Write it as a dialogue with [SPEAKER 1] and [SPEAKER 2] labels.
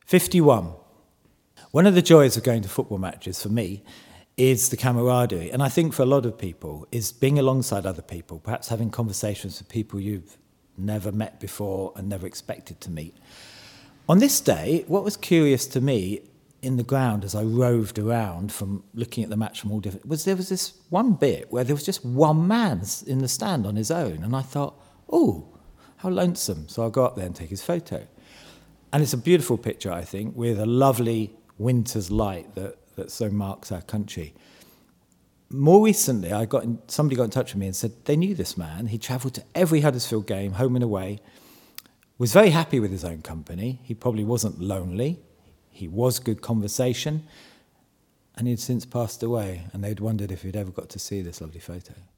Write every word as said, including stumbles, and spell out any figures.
[SPEAKER 1] fifty-one. One of the joys of going to football matches for me is the camaraderie. And I think for a lot of people is being alongside other people, perhaps having conversations with people you've never met before and never expected to meet. On this day, what was curious to me in the ground as I roved around from looking at the match from all different, was there was this one bit where there was just one man in the stand on his own. And I thought, oh, how lonesome. So I'll go up there and take his photo. And it's a beautiful picture, I think, with a lovely winter's light that, that so marks our country. More recently, I got in, somebody got in touch with me and said they knew this man. He travelled to every Huddersfield game, home and away, was very happy with his own company. He probably wasn't lonely. He was good conversation. And he'd since passed away, and they'd wondered if he'd ever got to see this lovely photo.